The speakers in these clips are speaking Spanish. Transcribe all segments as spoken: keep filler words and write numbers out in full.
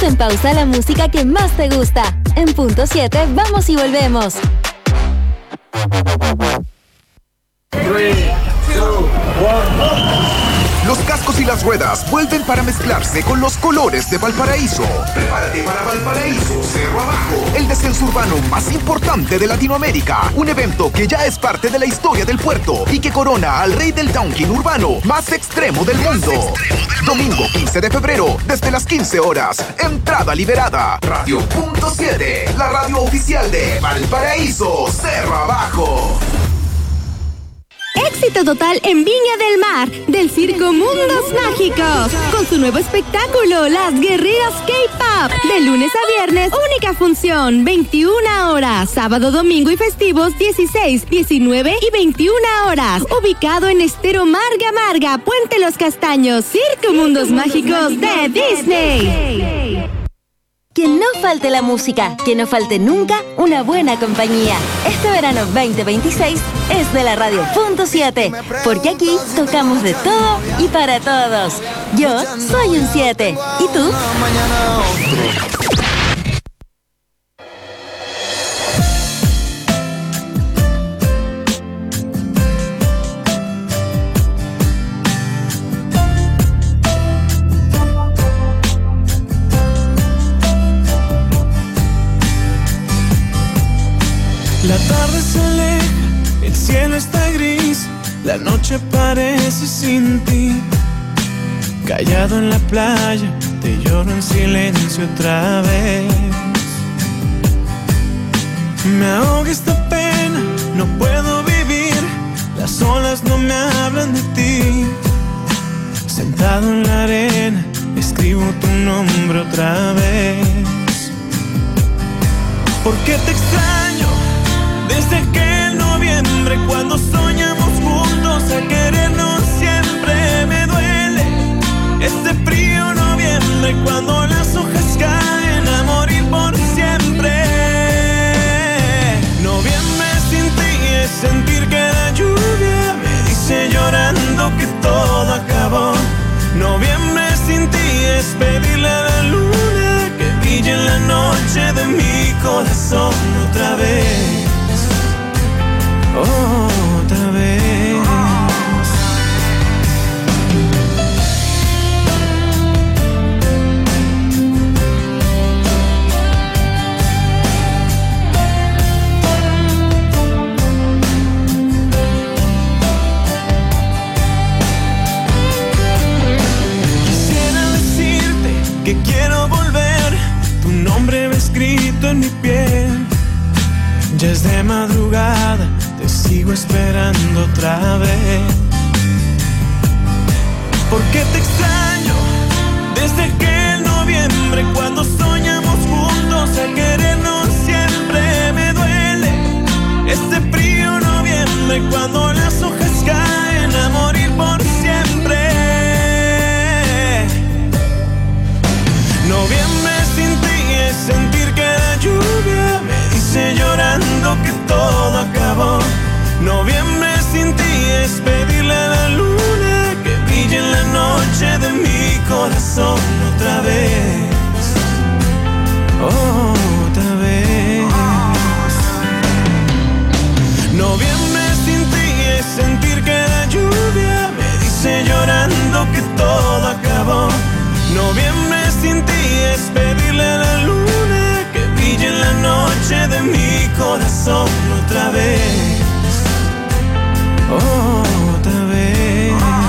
en pausa la música que más te gusta. En punto siete, vamos y volvemos. tres, dos, uno. Los cascos y las ruedas vuelven para mezclarse con los colores de Valparaíso. Prepárate para Valparaíso Cerro Abajo, el descenso urbano más importante de Latinoamérica. Un evento que ya es parte de la historia del puerto y que corona al rey del downhill urbano más extremo del mundo. Domingo quince de febrero, desde las quince horas. Entrada liberada. Radio punto siete, la radio oficial de Valparaíso Cerro Abajo. Éxito total en Viña del Mar, del Circo Mundos Mágicos, con su nuevo espectáculo, Las Guerreras K-Pop, de lunes a viernes, única función, veintiuna horas, sábado, domingo y festivos, dieciséis, diecinueve y veintiuna horas, ubicado en Estero Marga Marga, Puente Los Castaños, Circo Mundos Mágicos de Disney. Que no falte la música, que no falte nunca una buena compañía. Este verano veinte veintiséis es de la radio punto siete, porque aquí tocamos de todo y para todos. Yo soy un siete. ¿Y tú? La tarde se aleja, el cielo está gris, la noche parece sin ti. Callado en la playa, te lloro en silencio otra vez. Me ahoga esta pena, no puedo vivir, las olas no me hablan de ti. Sentado en la arena, escribo tu nombre otra vez. ¿Por qué te extraño? Desde aquel noviembre cuando soñamos juntos a querernos siempre, me duele este frío noviembre cuando las hojas caen a morir por siempre. Noviembre sin ti es sentir que la lluvia me dice llorando que todo acabó. Noviembre sin ti es pedirle a la luna que brille en la noche de mi corazón otra vez. Otra vez. Quisiera decirte que quiero volver, tu nombre va escrito en mi piel. Ya es de madrugada, te sigo esperando otra vez. ¿Por qué te extraño? Desde aquel noviembre cuando soñamos juntos a querernos siempre, me duele este frío noviembre cuando las hojas caen a morir por siempre. Noviembre sin ti es sentir que la lluvia me dice llorando que todo acabó. Noviembre sin ti es pedirle a la luna que brille en la noche de mi corazón otra vez. Otra vez. Noviembre sin ti es sentir que la lluvia me dice llorando que todo acabó. Noviembre sin ti es pedirle a la luna que brille en la noche de mi corazón otra vez. Otra vez.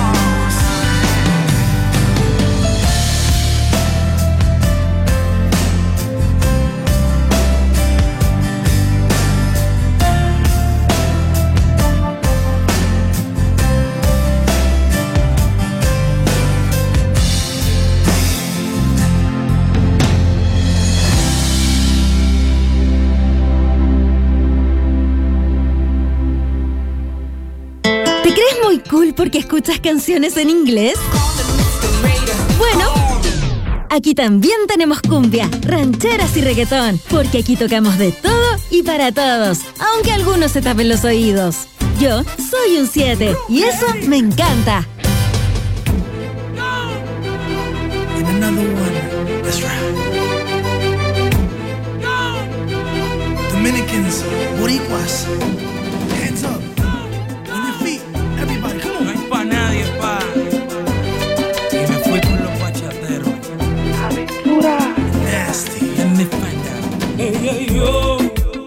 Cool porque escuchas canciones en inglés. Bueno, aquí también tenemos cumbia, rancheras y reggaetón, porque aquí tocamos de todo y para todos, aunque algunos se tapen los oídos. Yo soy un siete y eso me encanta. And another one. That's right. Dominicans, Boricuas. Hands up. On your feet. Everybody, come on. No hay pa' nadie, pa. Y me fui con los bachateros. Aventura. Nasty. En España. Ella y yo.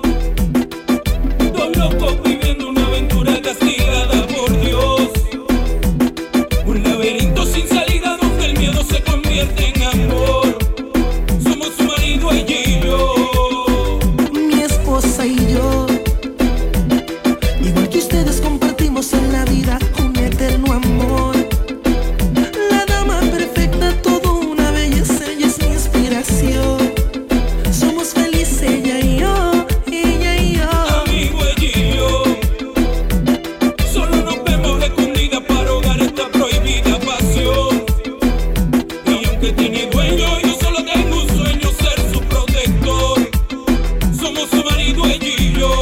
Dos locos viviendo una aventura castigada por Dios. Un laberinto sin salida donde el miedo se convierte en amor. Somos su marido, ella y yo. Mi esposa y yo. Igual que ustedes compartimos en la vida un eterno amor. La dama perfecta, todo una belleza, ella es mi inspiración. Somos felices ella y yo, ella y yo. Amigo, ella y yo. Solo nos vemos escondidas para ahogar esta prohibida pasión. Y aunque tiene dueño, yo solo tengo un sueño, ser su protector. Somos su marido, ella y yo.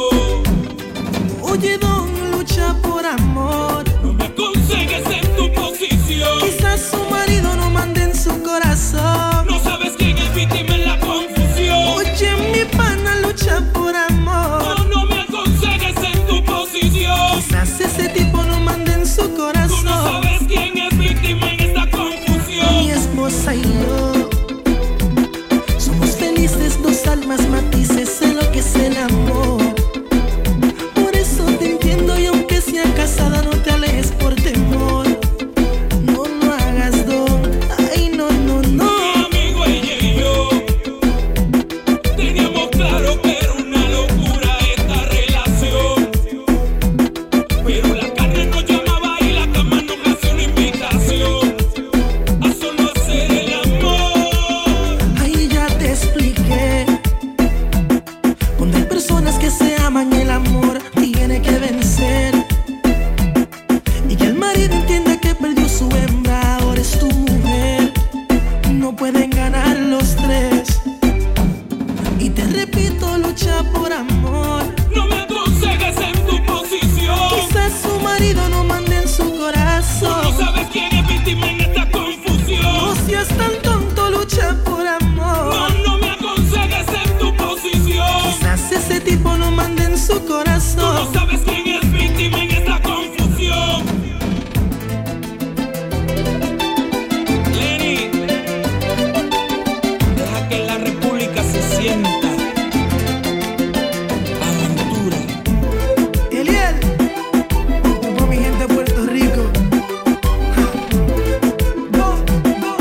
Oye, don, lucha por amor. No me aconsejes en tu posición. Quizás su marido no mande en su corazón. No sabes quién es víctima en la confusión. Oye, mi pana, lucha por amor. No, no me aconsejes en tu posición. Quizás ese tipo no mande en su Tú no corazón. sabes quién es víctima en esta confusión. Mi esposa y yo somos felices, dos almas matices en lo que es el amor. Por eso te entiendo y aunque sea casada no te alejes por temor. No, no hagas don, ay no, no, no. Mi amigo, ella y yo teníamos claro que era una locura esta relación. Pero la carne nos llamaba y la cama nos hacía una invitación a solo hacer el amor. Ahí ya te expliqué. Cuando hay personas que se aman, el amor tiene que vencer. Y que el marido entienda que perdió su hembra, ahora es tu mujer. No pueden ganar los tres. Y te repito, lucha por amor. No me aconsejes en tu posición. Quizás su marido no mande en su Tú no corazón. sabes quién es víctima en esta No confusión. seas tan tonto, lucha por amor. No, no me aconsejes en tu posición. Quizás ese tipo no mande en su Tú no corazón. sabes quién es víctima en esta confusión. Lenny, deja que la república se sienta. Aventura. Eliel, por mi gente de Puerto Rico. Go, go.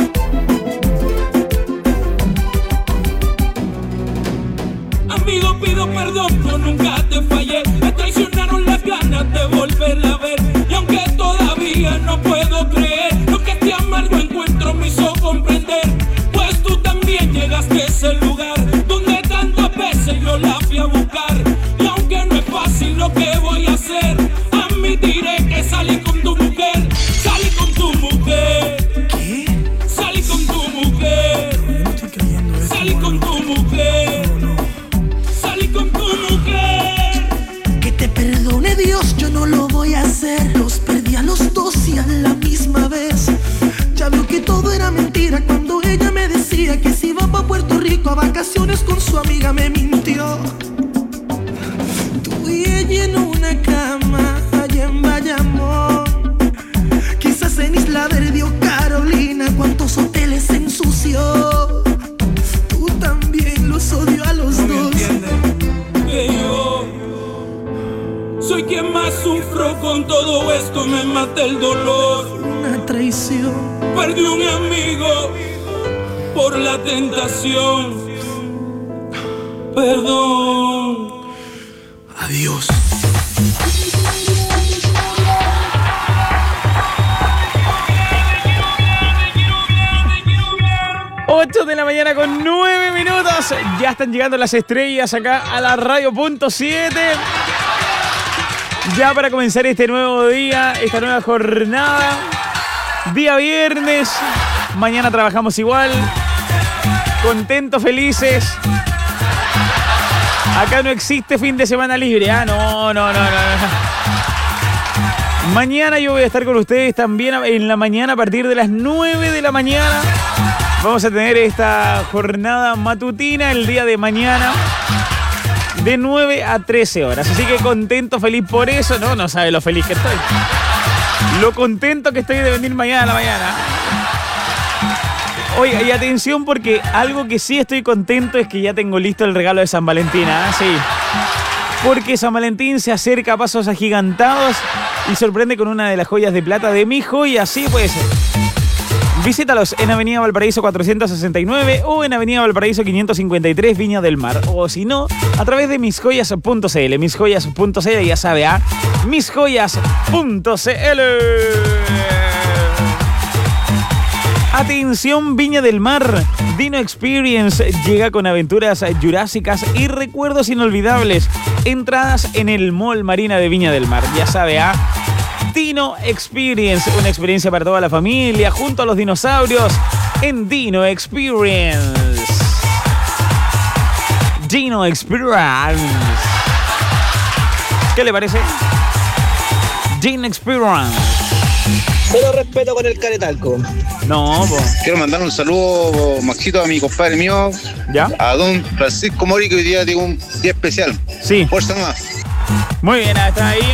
Amigo, pido perdón, yo nunca te fallé. Me traicionaron las ganas de volverla a ver. Y aunque todavía no puedo creer lo que este amargo encuentro me hizo comprender, pues tú también llegaste a ese lugar donde tantas veces yo la fui a buscar. Y aunque no es fácil lo que voy a hacer, admitiré que salí con tu mujer. Salí con tu mujer. ¿Qué? Salí con tu mujer. Yo no estoy creyendo eso. Salí con tu mujer. No, no. Salí con tu mujer. Que te perdone Dios, yo no lo voy a hacer. Los perdí a los dos y a la misma vez. Ya vio que todo era mentira cuando ella me decía que si iba pa' Puerto Rico a vacaciones con su amiga, me mintió. Tú y ella en una cama allá en Bayamón. Quizás en Isla Verde o Carolina, cuántos hoteles ensució. Tú también los odio a los dos. Que yo soy quien más sufro con todo esto, me mata el dolor. Una traición. Perdí un amigo por la tentación. Perdón. Adiós. ocho de la mañana con nueve minutos. Ya están llegando las estrellas acá a la radio punto siete. Ya para comenzar este nuevo día, esta nueva jornada. Día viernes. Mañana trabajamos igual. Contentos, felices. Acá no existe fin de semana libre. Ah, no, no, no, no, no. Mañana yo voy a estar con ustedes también en la mañana a partir de las nueve de la mañana. Vamos a tener esta jornada matutina el día de mañana de nueve a trece horas. Así que contento, feliz por eso. No, no sabe lo feliz que estoy. Lo contento que estoy de venir mañana a la mañana. Oiga, y atención porque algo que sí estoy contento es que ya tengo listo el regalo de San Valentín, ¿eh? Sí. Porque San Valentín se acerca a pasos agigantados y sorprende con una de las joyas de plata de Mi Joya. Sí, pues. Visítalos en Avenida Valparaíso cuatrocientos sesenta y nueve o en Avenida Valparaíso quinientos cincuenta y tres, Viña del Mar. O si no, a través de mis joyas punto c l. mis joyas punto c l, ya sabe, ¿ah? ¿eh? mis joyas punto c l. Atención, Viña del Mar. Dino Experience llega con aventuras jurásicas y recuerdos inolvidables. Entradas en el Mall Marina de Viña del Mar. Ya sabe, ¿ah? ¿eh? Dino Experience, una experiencia para toda la familia, junto a los dinosaurios en Dino Experience. Dino Experience. ¿Qué le parece? Dino Experience. Solo respeto con el caretalco. No, po. Quiero mandar un saludo, Maxito, a mi compadre mío, ¿ya? A don Francisco Mori, que hoy día tiene un día especial. Sí. Fuerza más. Muy bien, está ahí.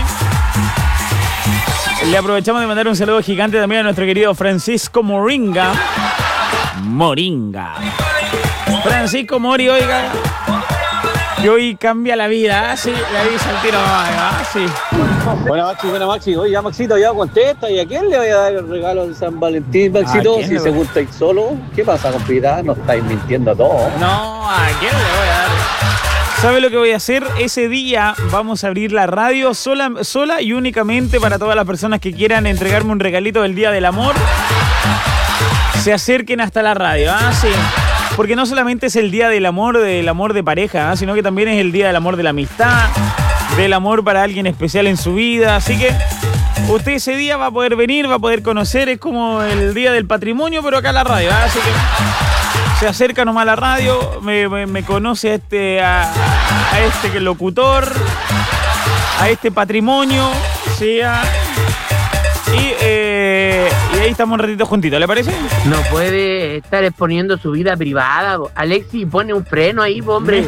Le aprovechamos de mandar un saludo gigante también a nuestro querido Francisco Moringa. Moringa. Francisco Mori, oiga, que hoy cambia la vida, ¿eh? Sí, le avisa el tiro, ¿eh? Sí. Buena Maxi, buena Maxi. Oye, ya Maxito, ya contesta. ¿Y a quién le voy a dar el regalo de San Valentín, Maxito? Si según estáis solo, ¿qué pasa, compita? No estáis mintiendo a todos. No, ¿a quién le voy a dar? ¿Sabe lo que voy a hacer? Ese día vamos a abrir la radio sola, sola y únicamente para todas las personas que quieran entregarme un regalito del Día del Amor. Se acerquen hasta la radio, ¿ah? Sí. Porque no solamente es el Día del Amor, del amor de pareja, ¿ah? Sino que también es el Día del Amor de la amistad, del amor para alguien especial en su vida. Así que usted ese día va a poder venir, va a poder conocer. Es como el Día del Patrimonio, pero acá en la radio, ¿ah? Así que se acerca nomás a la radio, me, me, me conoce a este, a, a este locutor, a este patrimonio, ¿sí? A, y, eh, y ahí estamos un ratito juntitos, ¿le parece? No puede estar exponiendo su vida privada. Alexi, pone un freno ahí, hombre.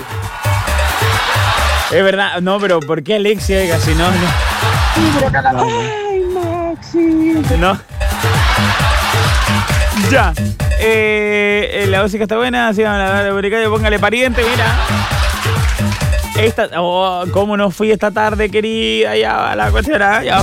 Es verdad, no, pero ¿por qué Alexi? Oiga, si no, no. Sí, pero cada... no, no. Ay, Maxi. No. Ya. Eh, la música está buena, así van a la póngale pariente, mira. Esta, oh, cómo no fui esta tarde, querida, ya va la cuestión, ya.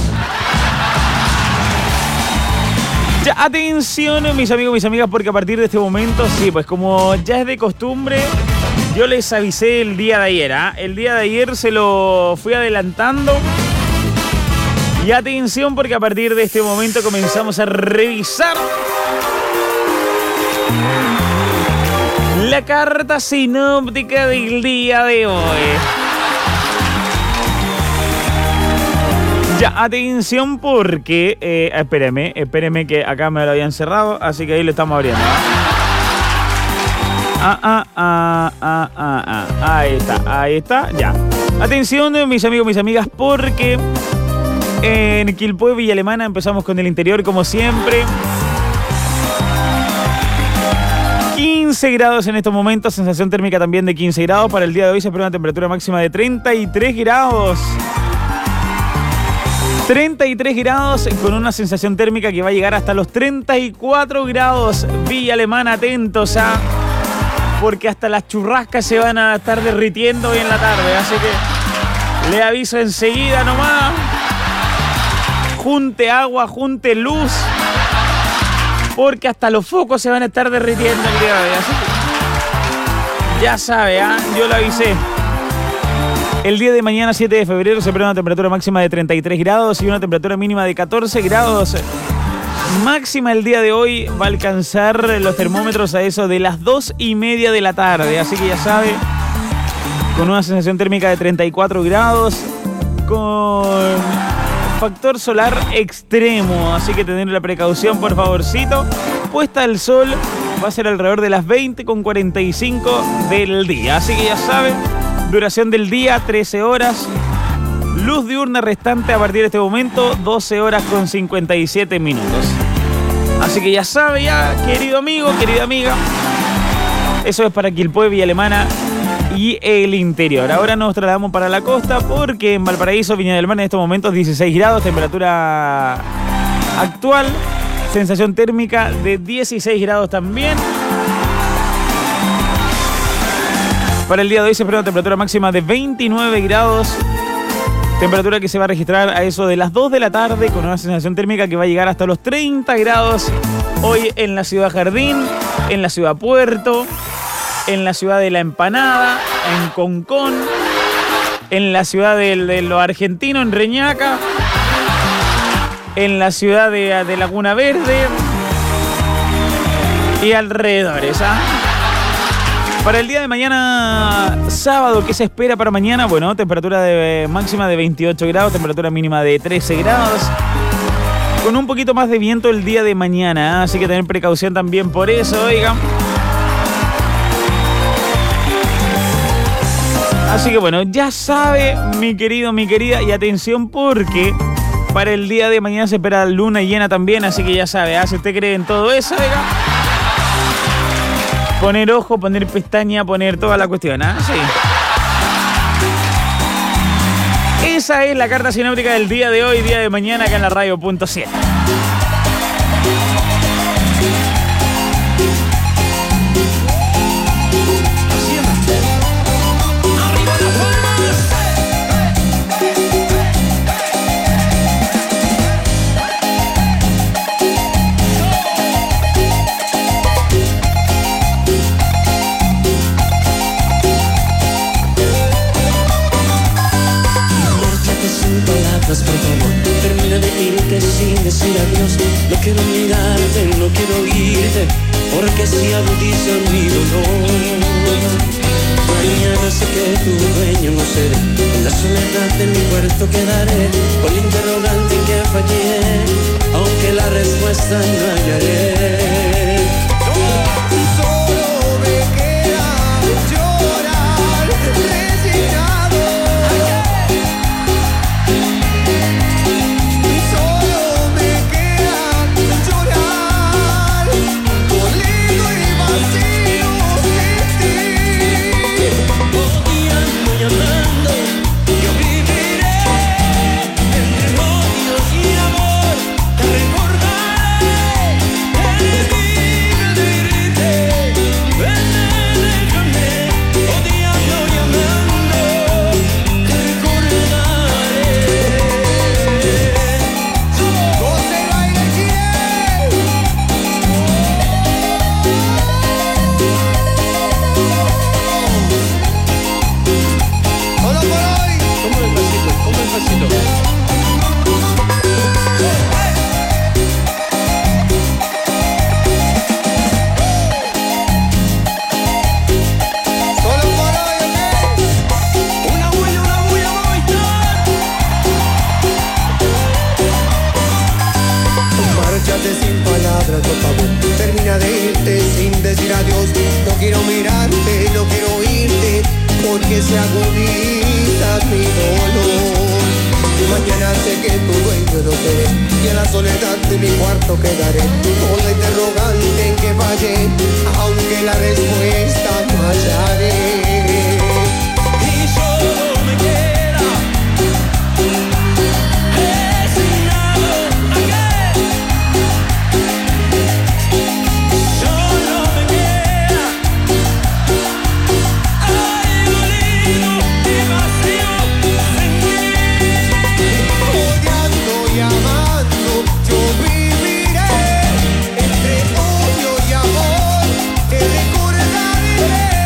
Ya, atención, mis amigos, mis amigas, porque a partir de este momento, sí, pues como ya es de costumbre, yo les avisé el día de ayer, ¿eh? El día de ayer se lo fui adelantando. Y atención, porque a partir de este momento comenzamos a revisar la carta sinóptica del día de hoy. Ya, atención porque... Eh, espéreme, espéreme que acá me lo habían cerrado, así que ahí lo estamos abriendo. Ah, ah, ah, ah, ah, ah. Ahí está, ahí está, ya. Atención, mis amigos, mis amigas, porque en Quilpué, Villa Alemana, empezamos con el interior como siempre. quince grados en estos momentos, sensación térmica también de quince grados. Para el día de hoy se espera una temperatura máxima de treinta y tres grados. treinta y tres grados con una sensación térmica que va a llegar hasta los treinta y cuatro grados. Villa Alemana, atentos a... porque hasta las churrascas se van a estar derritiendo hoy en la tarde. Así que le aviso enseguida nomás. Junte agua, junte luz, porque hasta los focos se van a estar derritiendo el día de hoy. Así que ya sabe, ¿eh? Yo lo avisé. El día de mañana, siete de febrero, se espera una temperatura máxima de treinta y tres grados y una temperatura mínima de catorce grados. Máxima el día de hoy va a alcanzar los termómetros a eso de las dos y media de la tarde. Así que ya sabe, con una sensación térmica de treinta y cuatro grados, con factor solar extremo. Así que tener la precaución, por favorcito. Puesta el sol va a ser alrededor de las veinte con cuarenta y cinco del día. Así que ya sabe, duración del día, trece horas. Luz diurna restante a partir de este momento, doce horas con cincuenta y siete minutos. Así que ya sabe, ya, querido amigo, querida amiga. Eso es para Quilpué, Villa Alemana y el interior. Ahora nos trasladamos para la costa porque en Valparaíso, Viña del Mar, en estos momentos dieciséis grados, temperatura actual, sensación térmica de dieciséis grados también. Para el día de hoy se espera una temperatura máxima de veintinueve grados, temperatura que se va a registrar a eso de las dos de la tarde con una sensación térmica que va a llegar hasta los treinta grados hoy en la ciudad Jardín, en la ciudad Puerto, en la ciudad de La Empanada, en Concón, en la ciudad de, de los argentinos, en Reñaca, en la ciudad de, de Laguna Verde y alrededores, ¿ah? Para el día de mañana, sábado, ¿qué se espera para mañana? Bueno, temperatura de, máxima de veintiocho grados, temperatura mínima de trece grados. Con un poquito más de viento el día de mañana, ¿eh? Así que tener precaución también por eso, oigan. Así que bueno, ya sabe, mi querido, mi querida, y atención porque para el día de mañana se espera luna llena también, así que ya sabe, ¿eh? Si usted cree en todo eso, oigan. Poner ojo, poner pestaña, poner toda la cuestión, ¿ah? ¿eh? Sí. Esa es la carta sinóptica del día de hoy, día de mañana, acá en la radio punto siete. Por favor, termina de irte sin decir adiós. No quiero mirarte, no quiero oírte, porque si agudizan mi dolor. Mañana sé que tu dueño no seré, en la soledad de mi cuarto quedaré, con la interrogante en que fallé, aunque la respuesta no hallaré. Solo me queda llorar, resignado. Termina de irte sin decir adiós. No quiero mirarte, no quiero oírte, porque se agudiza mi dolor. Mañana sé que tu dueño no seré, y en la soledad de mi cuarto quedaré, con la interrogante en que fallé, aunque la respuesta no hallaré. Y solo me queda te recordaré.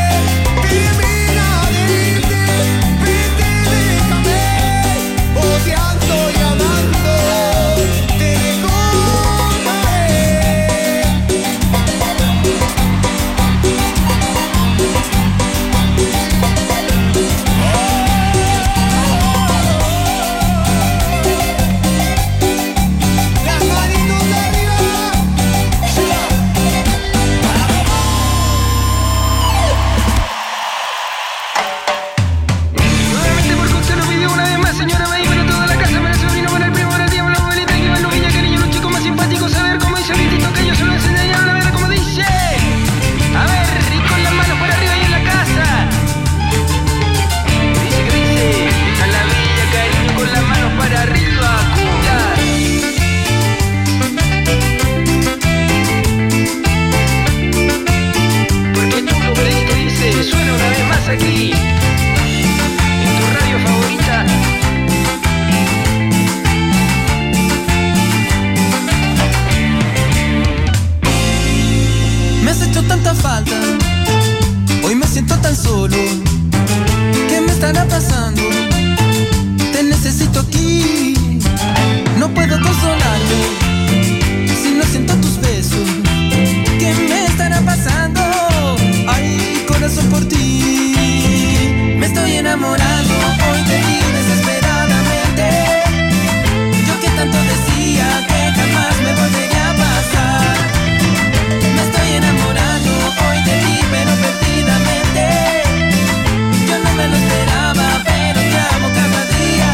solo. ¿Qué me estará pasando? Te necesito aquí. No puedo consolarme si no siento tus besos. ¿Qué me estará pasando? Ay, corazón, por ti me estoy enamorando hoy de ti desesperadamente. Yo que tanto decía que jamás me volvería a pasar. Me estoy enamorando hoy de ti, pero perdidamente. Yo no me lo esperaba, pero te amo cada día.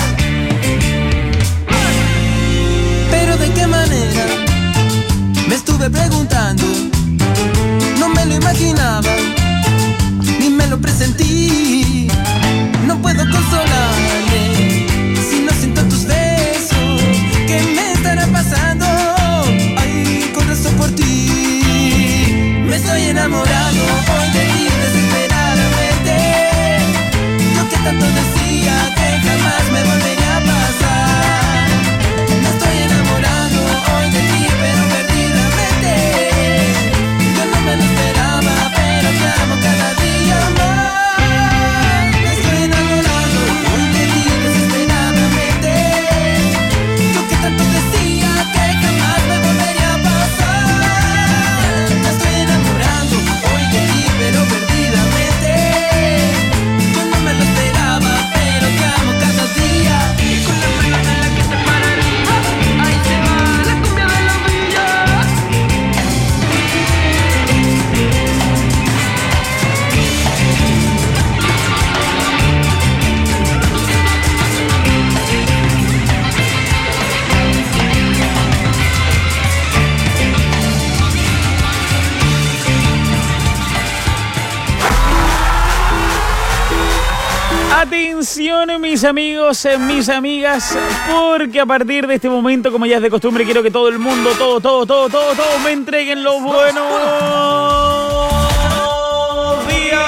Pero ¿de qué manera? Me estuve preguntando. No me lo imaginaba, ni me lo presentí. No puedo consolarme si no siento tus besos. ¿Qué me estará pasando? Ay, corazón, por ti me estoy enamorando hoy de ti desesperadamente. Yo que tanto decía que jamás me volvería a pasar. Me estoy enamorando hoy de ti, pero perdidamente. Yo no me lo esperaba, pero te amo cada día más. Me estoy enamorando hoy de ti desesperadamente. Yo que tanto decía que jamás me volvería a pasar. Me estoy enamorando hoy de ti, pero perdidamente. Yo no me lo esperaba, pero te amo cada día. Y con la mano en la que te pararía, ahí se va la cumbia de la villa. Atención, mis amigos, eh, mis amigas, porque a partir de este momento, como ya es de costumbre, quiero que todo el mundo, todo, todo, todo, todo, todo, me entreguen los buenos días.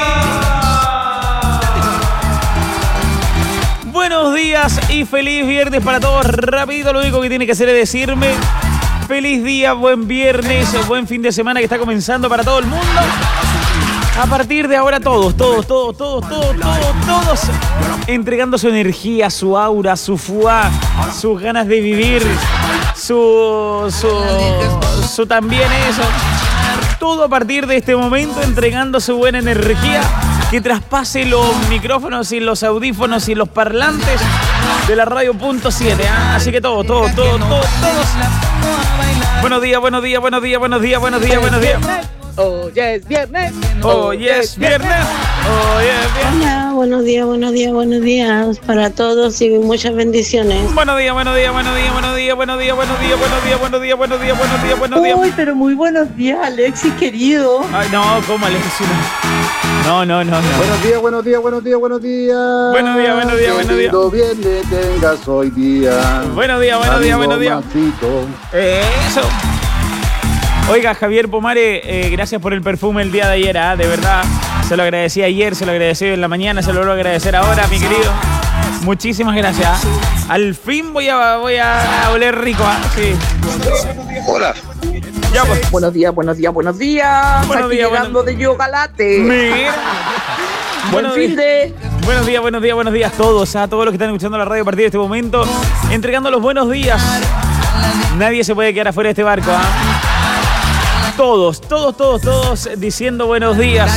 Buenos días y feliz viernes para todos. Rapidito, lo único que tiene que hacer es decirme feliz día, buen viernes, buen fin de semana que está comenzando para todo el mundo. A partir de ahora todos, todos, todos, todos, todos, todos, todos entregando su energía, su aura, su fuá, sus ganas de vivir, su, su, su también eso. Todo a partir de este momento entregando su buena energía que traspase los micrófonos y los audífonos y los parlantes de la radio punto siete. ¿eh? Así que todo, todo, todo, todo, todos. Buenos días, buenos días, buenos días, buenos días, buenos días, buenos días. Oh, yes, viernes. Oh, yes, viernes. Oh, yes, viernes. Hola, buenos días, buenos días, buenos días para todos y muchas bendiciones. Buenos días, buenos días, buenos días, buenos días, buenos días, buenos días, buenos días, buenos días, buenos días, buenos días, buenos días. Uy, pero muy buenos días, Alexis, querido. Ay, no, ¿cómo, Alexis? No, no, no, no. Buenos días, buenos días, buenos días, buenos días. Buenos días, buenos días, buenos días. Que viernes tengas hoy día. Buenos días, buenos días, buenos días. Eso. Oiga, Javier Pomare, eh, gracias por el perfume el día de ayer, ¿eh? De verdad. Se lo agradecí ayer, se lo agradecí en la mañana, se lo vuelvo a agradecer ahora, mi querido. Muchísimas gracias. ¿eh? Al fin voy a, voy a oler rico, ¿eh? Sí. Hola. Ya, pues. Buenos días, buenos días, buenos días. Buenos Aquí días, llegando buenos... de Yoga Latte. Mira. Buen fin de... Buenos días, buenos días, buenos días a todos, a todos los que están escuchando la radio a partir de este momento, entregando los buenos días. Nadie se puede quedar afuera de este barco, ¿ah? ¿eh? Todos, todos, todos, todos diciendo buenos días.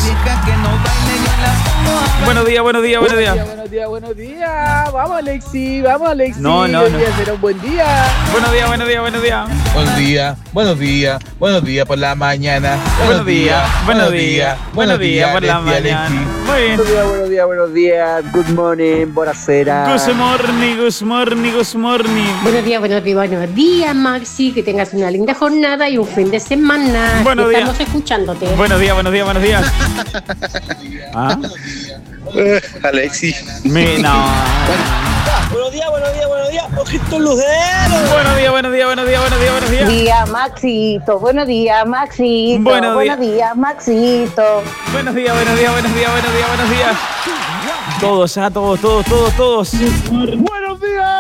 Buenos días, buenos días, buenos días. Buenos días, buenos días. Vamos, Alexi, vamos, Alexi. No, no, Hoy no. día será un buen día. Buenos días, buenos días, buenos días. Buenos días, buenos días, buenos días por la mañana. Buenos días, buenos días, buenos días por la mañana. Muy bien. Buenos días, buenos días, buenos días. Good morning, buonasera. Good morning, good morning, good morning. Buenos días, buenos días, buenos días, Maxi. Que tengas una linda jornada y un fin de semana. Buenos días. Estamos escuchándote. Buenos días, buenos días, buenos días. ¿Ah? Uh, Alexi. Me, no. Buenos días, buenos días, buenos días. Ojitos luceros. Buenos días, buenos días, buenos días, buenos días, buenos días. Día, Maxito. Buenos días, Maxito. Buenos Buenos días, Maxito. Buenos días, buenos días, buenos días, buenos días, buenos días. Todos, ah, todos, todos, todos, todos. ¡Buenos días!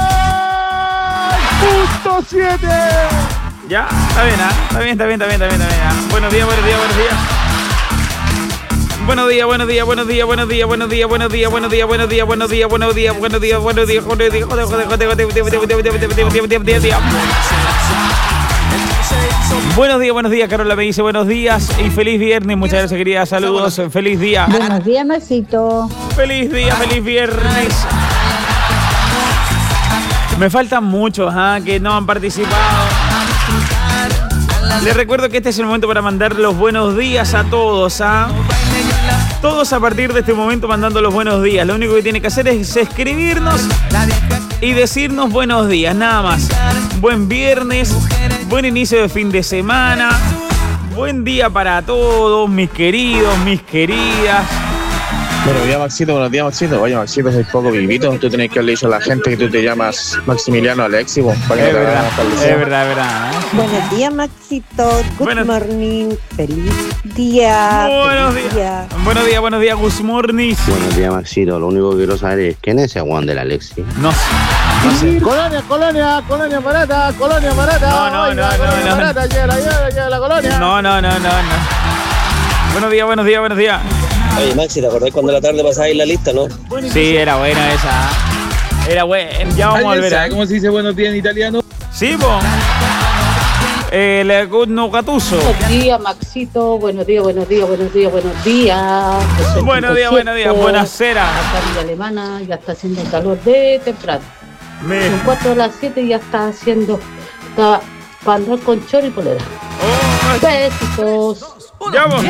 ¡Punto siete! Ya, está bien, ¿ah? Está bien, está bien, está bien, está bien, está bien. ¿ah? Buenos días, buenos días, buenos días. Buenos días, buenos días, buenos días, buenos días, buenos días, buenos días, buenos días, buenos días, buenos días, buenos días, buenos días, buenos días, buenos días, buenos días, buenos días, Carola me dice buenos días y feliz viernes. Muchas gracias, querida. Saludos, feliz día. Buenos días, Maxito. Feliz día, feliz viernes. Me faltan muchos ¿eh? que no han participado. Les recuerdo que este es el momento para mandar los buenos días a todos. ¿eh? Todos a partir de este momento mandando los buenos días. Lo único que tiene que hacer es escribirnos y decirnos buenos días, nada más. Buen viernes, buen inicio de fin de semana. Buen día para todos, mis queridos, mis queridas. Buenos días, Maxito, buenos días, Maxito. Oye, Maxito, soy poco vivito. Tú tenés que haberle dicho a la gente que tú te llamas Maximiliano Alexi. Pues, para que es, no verdad, te es verdad, es verdad. ¿eh? Buenos días, Maxito. Good Buenos... morning. Feliz día. Buenos feliz días. Día. Buenos días, buenos días, good morning. Buenos días, Maxito. Lo único que quiero saber es quién es ese Juan del Alexi. No sé. No sé. Colonia, colonia, colonia barata, colonia barata. No, no, Oiga, no, colonia no, barata, no. llega la, llega, llega la colonia. No, no, no, no, no. Buenos días, buenos días, buenos días. Oye, Maxi, ¿te acordás cuando a la tarde pasáis la lista, no? Sí, era buena esa. Era buena. Ya vamos a volver a... ¿Cómo se dice buenos días en italiano? Sí, po. Eh, le no Gattuso. Buenos días, Maxito. Buenos días, buenos días, buenos días, buenos días. Buenos días, buenos días. Buenas ceras. Acá en la alemana ya está haciendo calor de temprano. Me... Son cuatro de las siete y ya está haciendo... Está para andar con chor y polera. Oh, besitos. Ya vamos.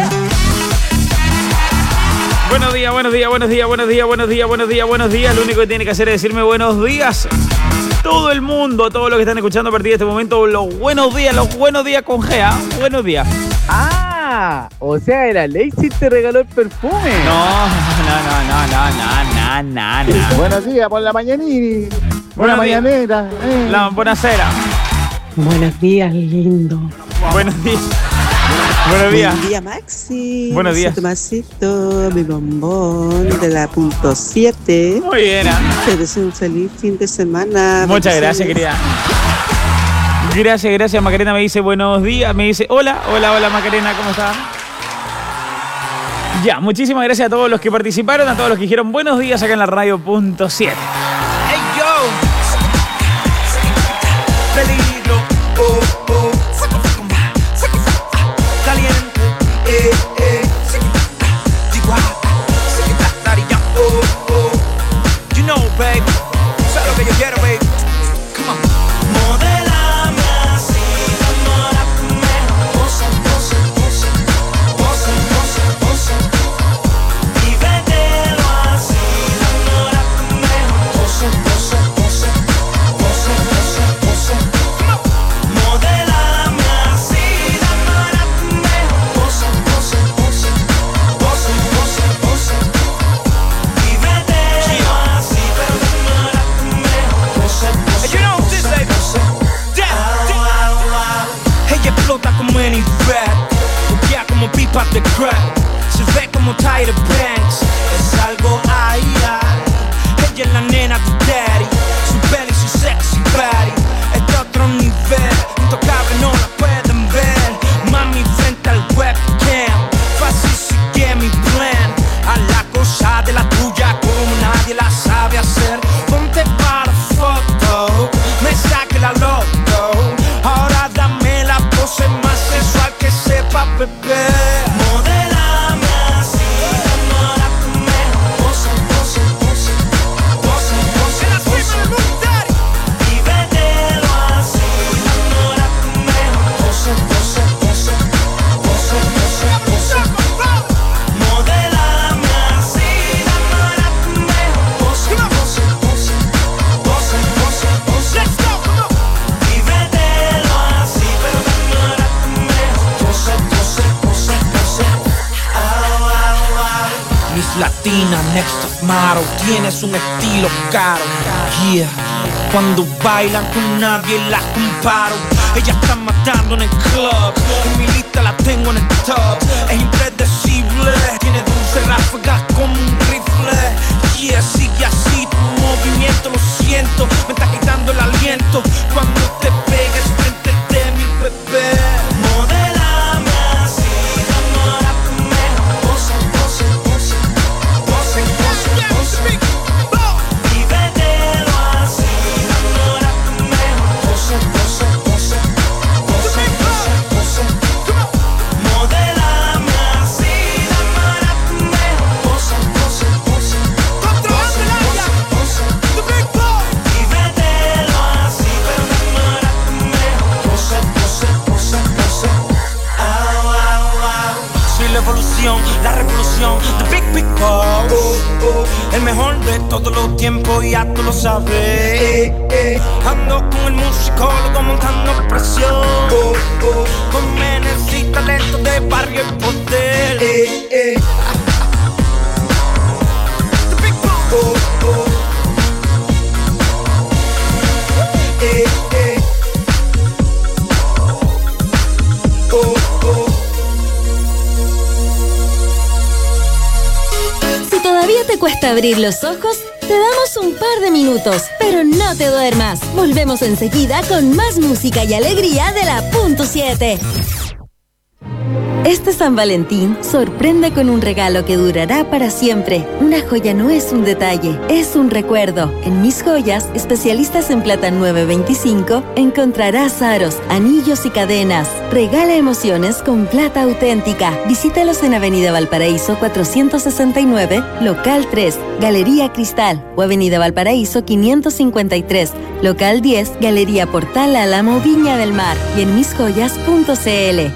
Buenos días, buenos días, buenos días, buenos días, buenos días, buenos días, buenos días. Lo único que tiene que hacer es decirme buenos días. Todo el mundo, todos los que están escuchando a partir de este momento, los buenos días, los buenos días con G, ¿eh? Buenos días. Ah, o sea, el Alexi te regaló el perfume. No, no, no, no, no, no, no, no, no. Buenos días por la mañanini. Buena Buenos mañanera. Eh. La buenasera. Buenos días, lindo. Buenos días. Buenos días. Buen día, Maxi. Buenos días. Tomasito, mi bombón de la punto siete. Muy bien. ¿eh? Te deseo un feliz fin de semana. Muchas gracias, querida. Gracias, gracias. Macarena me dice buenos días. Me dice hola, hola, hola, Macarena, ¿cómo estás? Ya, muchísimas gracias a todos los que participaron, a todos los que dijeron buenos días acá en la radio punto siete. Hey, yo. Peligro. Oh, oh. Caliente. Eh, eh. Oh, oh. You know, babe. Sabes lo que yo quiero, babe. Come on. Modelame así, enamórame. Pose, pose, pose. Pose, pose, pose. Y vételo así, enamórame. Pose, pose, pose. Pose, pose, pose. Modelame así, enamórame. Pose, pose, pose. Pose, pose, pose. Y vételo así, pero enamórame. Pose, pose. You know this, baby. Ella explota como en Irak, ya como pipa de crack, se ve como Tyra Banks, es algo ay, ay. Ella es la nena de daddy, su belly, su sexy body, es de otro nivel, intocable no la pueden ver, mami frente al webcam, fácil sigue mi plan, a la cosa de la tuya como nadie la sabe hacer, ponte para foto, me saque la loto, ahora dame la pose más sensual que sepa beber. Modelame así, enamórame. Pose, pose, pose. Pose, pose, pose. Y vételo así, enamórame. Pose, pose, pose. Pose, pose, pose. Modelame así, enamórame. Pose, pose, pose. Pose, pose, pose. Let's go, come on. Y vételo así, pero enamórame. Pose, pose, pose, pose. Au, au, au. Miss Latina, next top model, tienes un estilo caro. Yeah, cuando bailan con nadie la comparo. Ella está matando en el club, en mi lista la tengo en el top. Es impredecible, tiene dulce ráfagas como un rifle. Yeah, sigue así tu movimiento, lo siento, me está quitando el aliento. Cuando te pegues frente de mi bebé. Modelame así, enamórame. Pose, pose, mejor de todos los tiempos, ya tú lo sabes. Eh, eh. Ando con el musicólogo montando presión. Oh, oh. Con menes y talento de barrio y poder. Eh, eh. Oh, oh. Eh, eh. Oh, oh. Si todavía te cuesta abrir los ojos, te damos un par de minutos, pero no te duermas. Volvemos enseguida con más música y alegría de la punto siete. Este San Valentín, sorprende con un regalo que durará para siempre. Una joya no es un detalle, es un recuerdo. En Mis Joyas, especialistas en plata nueve veinticinco, encontrarás aros, anillos y cadenas. Regala emociones con plata auténtica. Visítalos en Avenida Valparaíso cuatrocientos sesenta y nueve, Local tres, Galería Cristal, o Avenida Valparaíso quinientos cincuenta y tres, Local diez, Galería Portal Álamo, Viña del Mar, y en mis joyas punto c l.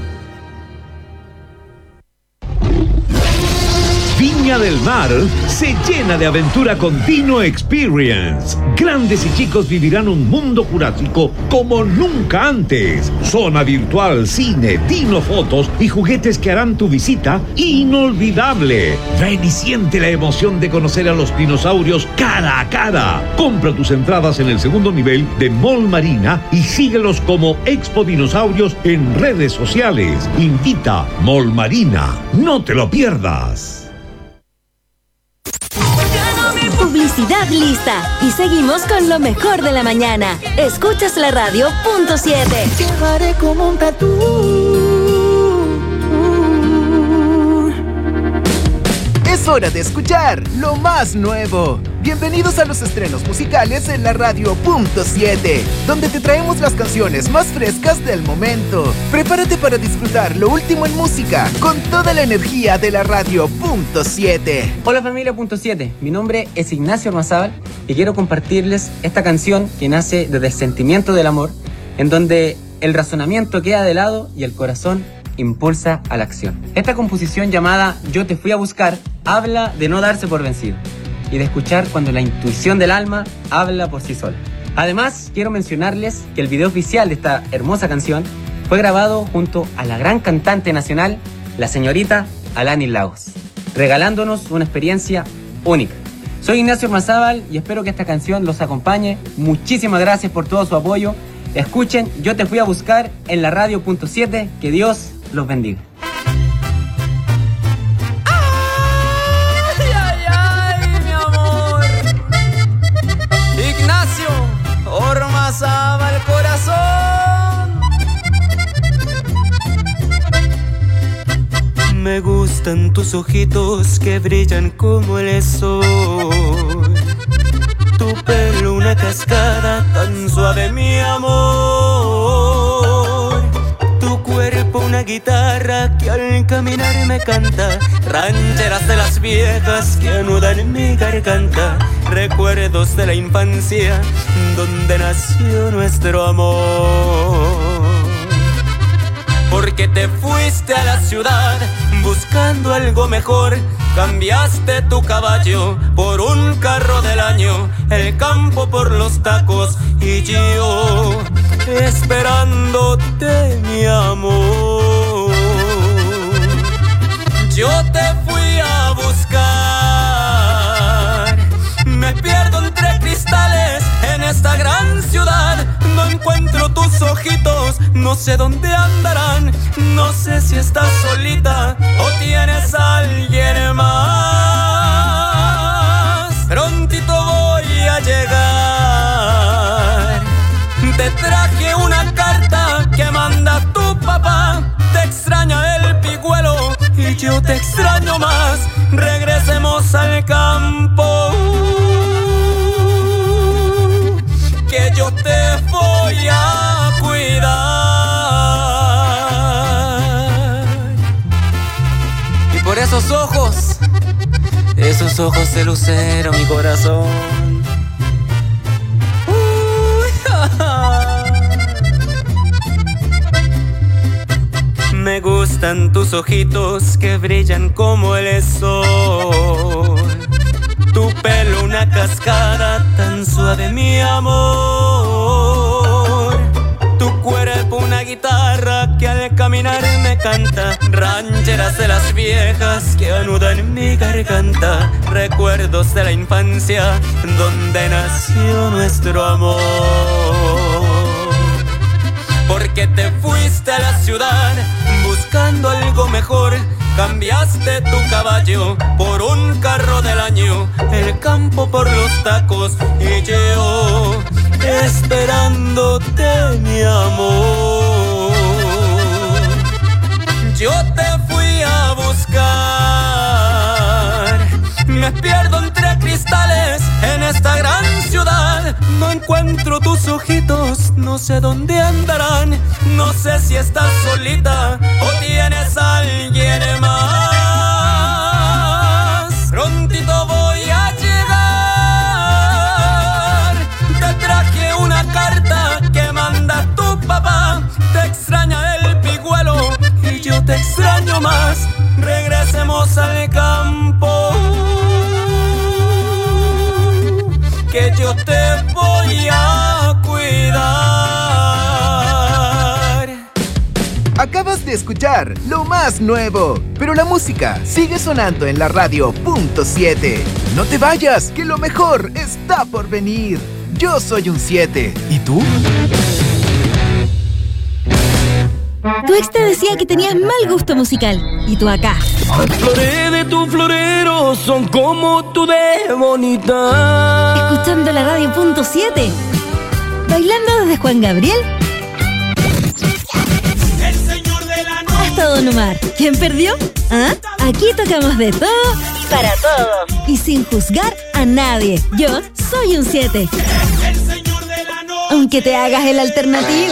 Viña del Mar se llena de aventura con Dino Experience. Grandes y chicos vivirán un mundo jurásico como nunca antes. Zona virtual, cine, Dino fotos y juguetes que harán tu visita inolvidable. Ven y siente la emoción de conocer a los dinosaurios cara a cara. Compra tus entradas en el segundo nivel de Mall Marina y síguelos como Expo Dinosaurios en redes sociales. Invita Mall Marina. No te lo pierdas. Publicidad lista. Y seguimos con lo mejor de la mañana. Escuchas la radio punto siete. Llevaré como un tatú. Es hora de escuchar lo más nuevo. Bienvenidos a los estrenos musicales en la radio punto siete, donde te traemos las canciones más frescas del momento. Prepárate para disfrutar lo último en música con toda la energía de la radio punto siete. Hola familia punto siete, mi nombre es Ignacio Ormazábal y quiero compartirles esta canción que nace desde el sentimiento del amor, en donde el razonamiento queda de lado y el corazón impulsa a la acción. Esta composición llamada Yo te fui a buscar habla de no darse por vencido y de escuchar cuando la intuición del alma habla por sí sola. Además, quiero mencionarles que el video oficial de esta hermosa canción fue grabado junto a la gran cantante nacional, la señorita Alanis Lagos, regalándonos una experiencia única. Soy Ignacio Ormazábal y espero que esta canción los acompañe. Muchísimas gracias por todo su apoyo. Escuchen Yo te fui a buscar en la radio punto siete. Que Dios los bendiga. Ay, ay, ay, mi amor. Ignacio Ormazábal el corazón. Me gustan tus ojitos que brillan como el sol. Tu pelo una cascada tan suave, mi amor. Tu cuerpo una guitarra que al caminar me canta. Rancheras de las viejas que anudan mi garganta. Recuerdos de la infancia donde nació nuestro amor. Porque te fuiste a la ciudad buscando algo mejor. Cambiaste tu caballo por un carro del año, el campo por los tacos y yo esperándote, mi amor. Yo te fui a buscar, me pierdo entre cristales en esta gran ciudad. No encuentro tus ojitos, no sé dónde andarán. No sé si estás solita o tienes a alguien más. Prontito voy a llegar. Te traje una carta que manda tu papá. Te extraña el pigüelo y yo te extraño más. Regresemos al campo, que yo te voy a cuidar. Y por esos ojos, esos ojos de lucero, mi corazón. Uy, ja, ja. Me gustan tus ojitos que brillan como el sol. Tu pelo rascada, tan suave mi amor. Tu cuerpo una guitarra que al caminar me canta, rancheras de las viejas que anudan mi garganta, recuerdos de la infancia donde nació nuestro amor. Porque te fuiste a la ciudad buscando algo mejor, cambiaste tu caballo por un carro del año, el campo por los tacos y yo esperándote, mi amor. Yo te fui a buscar, me pierdo entre cristales en esta gran ciudad. No encuentro tus ojitos, no sé dónde andarán. No sé si estás solita o tienes a alguien más. Prontito voy a llegar. Te traje una carta que manda tu papá. Te extraña el pigüelo y yo te extraño más. Regresemos al campo, que yo te voy a cuidar. Acabas de escuchar lo más nuevo, pero la música sigue sonando en la radio punto siete. No te vayas, que lo mejor está por venir. Yo soy un siete. ¿Y tú? Tu ex te decía que tenías mal gusto musical. Y tú acá. Las flores de tu florero son como tú de bonita. Escuchando la radio punto siete. Bailando desde Juan Gabriel El señor de la noche hasta Don Omar. ¿Quién perdió? ¿Ah? Aquí tocamos de todo y para todos. Y sin juzgar a nadie. Yo soy un siete. El señor de la noche. Aunque te hagas el alternativo.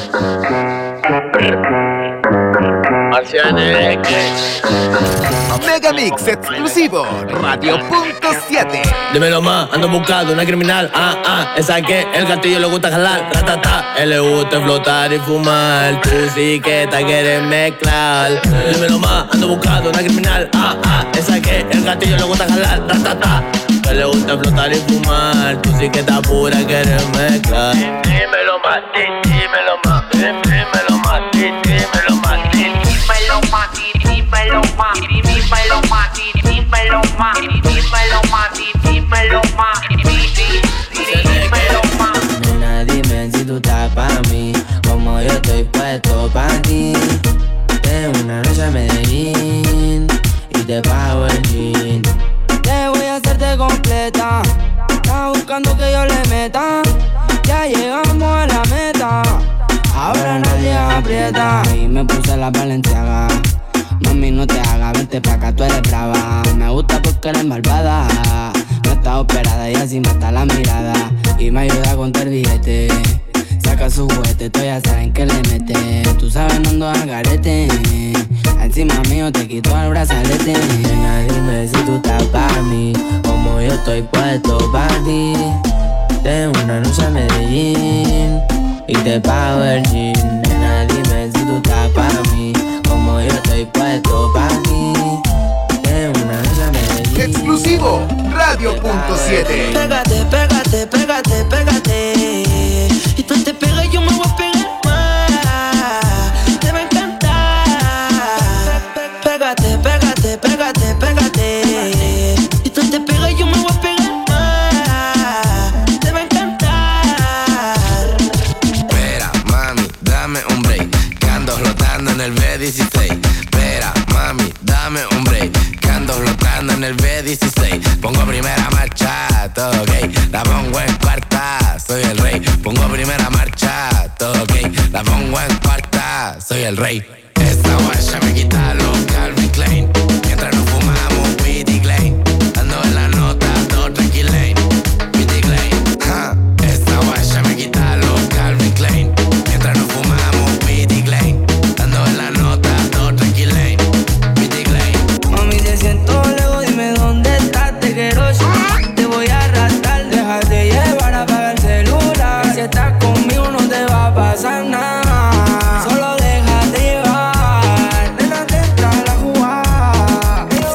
Megamix exclusivo, radio punto siete. Dímelo más, ando buscando una criminal. Ah, ah, esa que el gatillo le gusta jalar. Ratata, él le gusta flotar y fumar. Tú sí que te quieres mezclar. Dímelo más, ando buscando una criminal. Ah, ah, esa que el gatillo le gusta jalar. Ratata, él le gusta flotar y fumar. Tú sí que estás pura, quieres mezclar. Dímelo más, dímelo más, dímelo más, dímelo más, dímelo más, dímelo más, dímelo más, dímelo más, dímelo más, dímelo más, dímelo más. Nena, dime si tú estás pa' mí, como yo estoy puesto pa' ti. Tengo una noche a Medellín y te pago el jean. Te voy a hacerte completa, estás buscando que yo le meta. Ya llegamos a la meta, ahora nadie aprieta. Y me puse la Balenciaga. Mami, no te hagas, vente pa' acá, tú eres brava. Me gusta porque eres malvada. No está operada y así mata la mirada. Y me ayuda a contar billete. Saca su juguete, tú ya saben que le mete. Tú sabes, no ando al garete. Encima mío te quito el brazalete. Nena, dime si tú estás pa' mí, como yo estoy puesto pa' ti. Tengo una noche a Medellín y te pago el jean. Nena, dime si tú estás pa' mí, como yo estoy puesto pa' ti. Tengo una noche a Medellín. Exclusivo, radio punto siete. Pégate, pégate, pégate, pégate. Y tú te pegas y yo me voy a pegar más. Te va a encantar. Pégate, pégate, pégate, pégate. Y tú te pegas y yo me voy a pegar. En el B dieciséis, espera, mami, dame un break, que ando flotando en el B dieciséis. Pongo primera marcha, todo ok, la pongo en cuarta, soy el rey. Pongo primera marcha, todo ok, la pongo en cuarta, soy el rey. Esta guacha me quita los Calvin Klein, mientras nos fumamos Pity Klein. Ando en la nota, todo tranquilo, Pity Klein. Huh. Esta guacha me quita los Calvin Klein, mientras nos fumamos Pity Klein. En la nota, todo tranquilo, Pity Klein. Mami, te siento lejos, dime dónde estás, te quiero yo. Te voy a arrastrar, déjate llevar, apaga el celular. Si estás conmigo no te va a pasar nada. Solo déjate llevar, nena, te entra la jugada.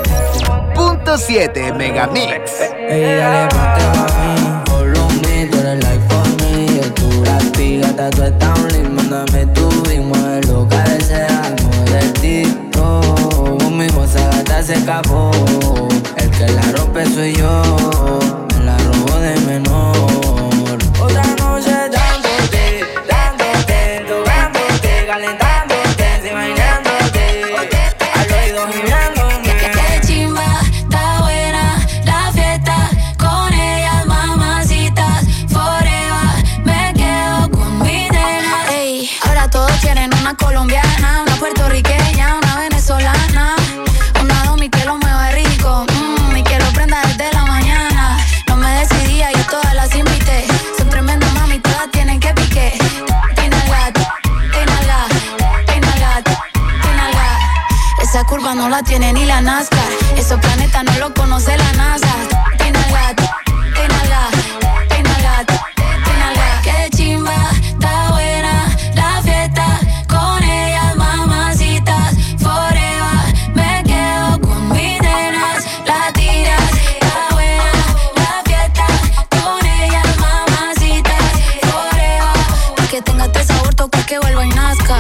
Megamix. Ey, dale ponte mami, follow me, tú eres like for me. Yo tú la pigata, tú estás un link, mándame tu link, mueve lo que deseas, mueve de ti. Oh, conmigo esa gata se escapó, el que la rompe soy yo, me la robo de menor. Otra noche dándote, dándote, tocándote, calentándote, encima bailándote, al oído gimiéndome. Qué chimba, está buena la fiesta, con ellas mamacitas, forever, me quedo con mi nena. Ey, ahora todos quieren una colombiana, una puertorriqueña, una venezolana, una domi que lo mueve rico, mmm, y que lo prenda desde la mañana. No me decidía, yo todas las invité, son tremendas mami, todas tienen que pique. Inhalar, inhalar, inhalar, inhalar. Esa curva no la tiene ni la NASCAR, esos planetas no lo conoce la NASA. Inhalar, inhalar, inhalar, inhalar. Qué chimba, está buena la fiesta, con ellas mamacitas, forever, me quedo con mis nenas, la tiras. Está buena la fiesta, con ellas mamacitas, forever, pa' que tenga este sabor, toca que vuelva y nazca.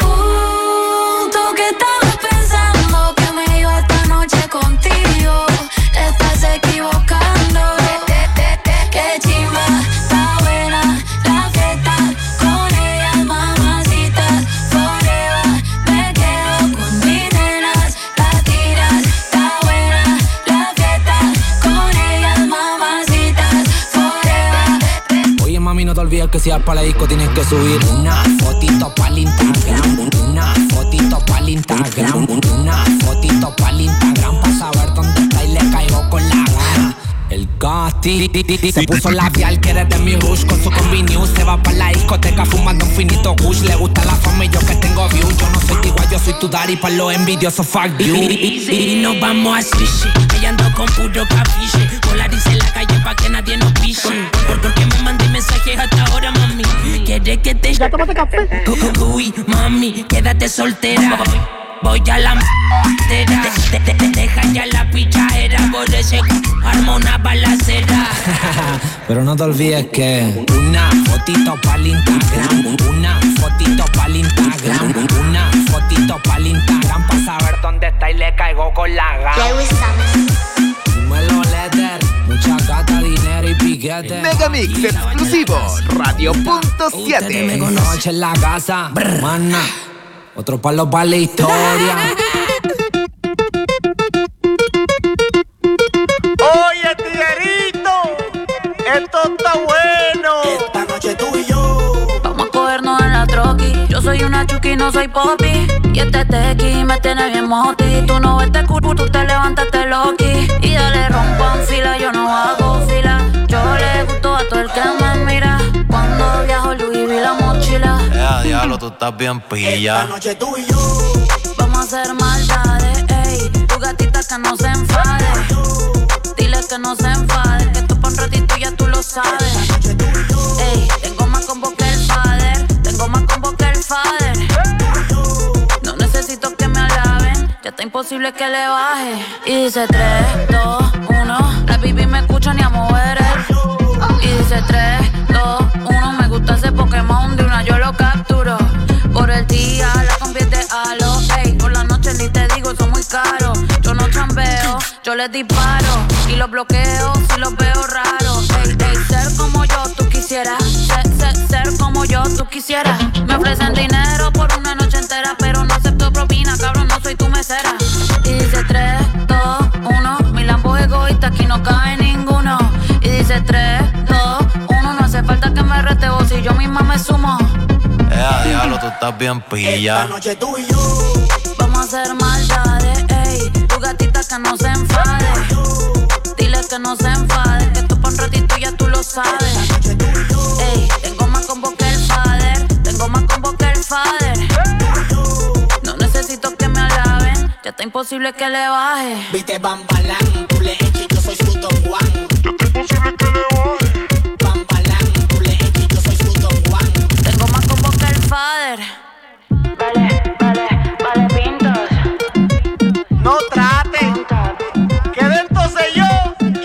Uh, tú que estabas pensando que me iba esta noche contigo, te estás equivocando. Qué chimba, está buena la fiesta, con ellas mamacitas, forever, me quedo con mis nenas, la tiras. Está buena la fiesta, con ellas mamacitas, forever. Oye mami, no te olvides que si vas para la disco tienes que subir una fotito pa'l Instagram, una fotito pa'l Instagram, una fotito pa'l Instagram, pa' saber dónde está y le caigo con la gana. El Gasti se puso labial, quiere de mi rush con su combi news. Se va pa' la discoteca fumando un finito kush. Le gusta la fama y yo que tengo views. Yo no soy tu igual, yo soy tu daddy, pa' los envidiosos fuck you. Y nos vamos a sushi, ella ando con puro capiche. Polarice en la calle pa' que nadie nos piche. Por porque me mandé mensajes hasta ahora, mami. ¿Quieres que te... Ya tómate café. Uy, mami, quédate soltera. Voy a la m***era, te, te, te deja ya la pichadera, por ese arma una balacera. Pero no te olvides que una fotito pa'l Instagram, una fotito pa'l Instagram, una fotito pa'l Instagram, pa' saber dónde está y le caigo con la gana. Dímelo, Letter, mucha gata, dinero y piquete. Megamix exclusivo, Radio Punto siete. Me conoce en la casa, mana. Otro palo para la historia. Oye, tiguerito, esto está bueno. Esta noche tú y yo vamos a cogernos en la troqui. Yo soy una chuki, no soy popi. Y este tequi me tiene bien moti. Tú no ves este culo, tú te levantaste loqui. Y dale rompan fila, yo no hago fila. Yo le gusto a todo el que me mira. Cuando viajo Louis vi la mochila. Eh, diablo, tú estás bien pilla. Esta noche tú y yo vamos a hacer maldades, ey. Tu gatita que no se enfade. Dile que no se enfade, que tú pa' un ratito ya tú lo sabes. Ey, tengo más combo que el father. Tengo más combo que el father. No necesito que me alaben, ya está imposible que le baje. Y dice tres, dos, uno. La baby me escucha ni a mover el. Y dice tres, dos, uno. Me gusta ese Pokémon, de una yo lo capturo. Por el día la convierte a lo, ey. Por la noche ni te digo, son muy caros. Yo no chambeo, yo les disparo. Y los bloqueo si los veo raros. Ey, ey, ser como yo tú quisieras. Ser, ser, ser como yo tú quisieras. Me ofrecen dinero por una noche entera, pero no acepto propina, cabrón, no soy tu mesera. Y dice tres, dos, uno. Mi Lambo es egoísta, aquí no cabe ninguno. Y dice tres, dos, uno. No hace falta que me rete vos, si yo misma me sumo. Eh, diablo, tú estás bien pilla. Esta noche tú y yo vamos a hacer maldades, ey. Tu gatita que no se enfade. Dile que no se enfade, que tú pa' un ratito ya tú lo sabes. Ey, tengo más combo que el father. Tengo más combo que el father. No necesito que me alaben, ya está imposible que le baje. Viste Bambalán, tú le eches, yo soy su Don Juan. Ya está imposible que le baje. Bambalán, tú le eches, yo soy su Don Juan. Tengo más combo que el father. Vale, vale, vale, pintos. No traten, que de entonces yo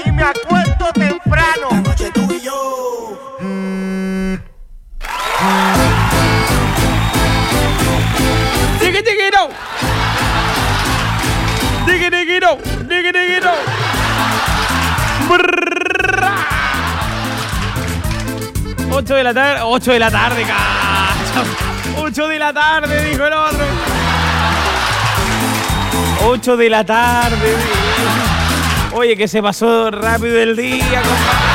ocho de la tarde. ocho de la tarde, cacho. ocho de la tarde, dijo el otro. ocho de la tarde. Oye, que se pasó rápido el día, compadre.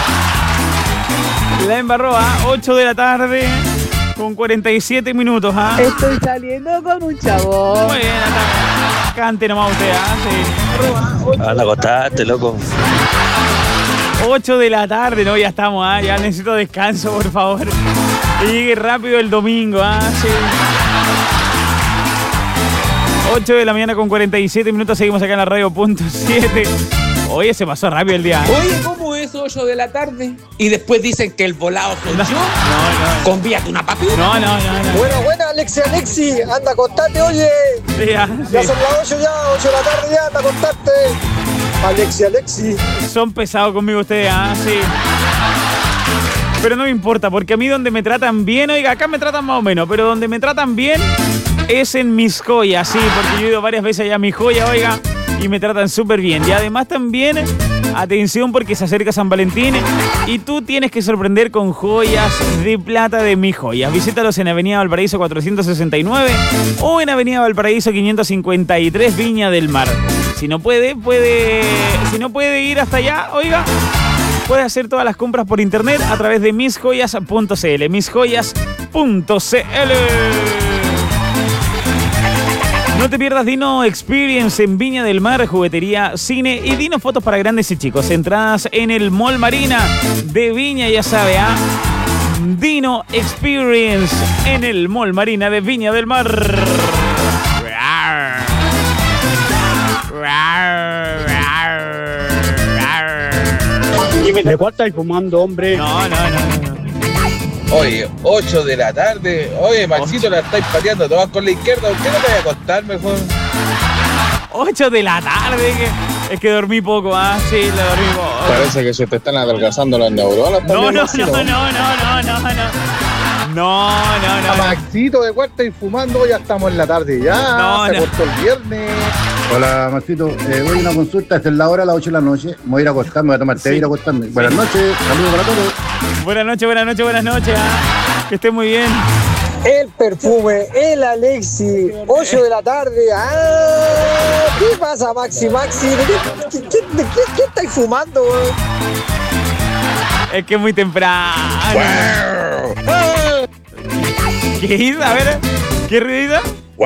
La embarró a ocho de la tarde con cuarenta y siete minutos. ¿ah? Estoy saliendo con un chabón. Buena tarde. Cante nomás usted. ¿ah? Sí. Anda, acostaste, loco. ocho de la tarde, no, ya estamos. ¿ah? Ya necesito descanso, por favor. Que llegue rápido el domingo. ¿ah? Sí. ocho de la mañana con cuarenta y siete minutos. Seguimos acá en la radio punto siete. Oye, se pasó rápido el día. Oye, ¿cómo es ocho de la tarde? Y después dicen que el volado soy no, yo. No, no. Convíate una papita. No, no, no, no. Buena, buena, Alexi, Alexi. Anda, acostate, oye. Sí, ya, ya sí. son las ocho ya, ocho de la tarde ya, anda, acostate. Alexi, Alexi. Son pesados conmigo ustedes, ¿ah? Sí. Pero no me importa, porque a mí donde me tratan bien, oiga, acá me tratan más o menos, pero donde me tratan bien es en Mis Joyas, sí, porque yo he ido varias veces allá a Mis Joyas, oiga, y me tratan súper bien. Y además también, atención, porque se acerca San Valentín y tú tienes que sorprender con joyas de plata de Mis Joyas. Visítalos en Avenida Valparaíso cuatrocientos sesenta y nueve o en Avenida Valparaíso quinientos cincuenta y tres, Viña del Mar. Si no puede, puede, si no puede ir hasta allá, oiga, puede hacer todas las compras por internet a través de mis joyas punto c l. mis joyas punto c l. No te pierdas Dino Experience en Viña del Mar, juguetería, cine y Dino fotos para grandes y chicos. Entradas en el Mall Marina de Viña, ya sabe, ¿ah? Dino Experience en el Mall Marina de Viña del Mar. ¿De cuál estáis fumando, hombre? No, no, no, no. Oye, ocho de la tarde. Oye, Maxito, la estáis pateando todas con la izquierda. ¿Por qué no te voy a acostar mejor? ocho de la tarde. Que, es que dormí poco, ¿ah? Sí, le dormí poco. Parece que se te están adelgazando las neuronas. No, no, no, no, no, no, no, no. No, no, no. Maxito, ¿de cuál estáis fumando? Ya estamos en la tarde ya. No, se no. cortó el viernes. Hola, Maxito. Eh, voy a una consulta. Esta es la hora, a las ocho de la noche. Me voy a ir a acostarme, me voy a tomar té Sí. y ir a acostarme. Buenas noches. Saludos para todos. Buenas noches, buenas noches, buenas noches. ¿ah? Que esté muy bien. El perfume, el Alexi, ocho de la tarde. Ah, ¿qué pasa, Maxi, Maxi? ¿De qué, qué, qué, de qué, qué estáis fumando, güey? Es que es muy temprano. ¿Qué hizo? A ver, ¿qué ruido?